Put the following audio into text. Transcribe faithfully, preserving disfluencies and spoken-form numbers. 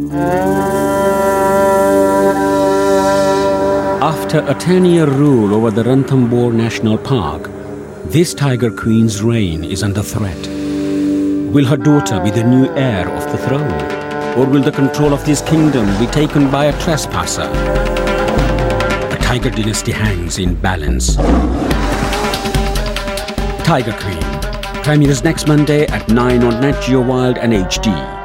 After a ten-year rule over the Ranthambore National Park, this Tiger Queen's reign is under threat. Will her daughter be the new heir of the throne? Or will the control of this kingdom be taken by a trespasser? The Tiger dynasty hangs in balance. Tiger Queen premieres next Monday at nine on Nat Geo Wild and H D.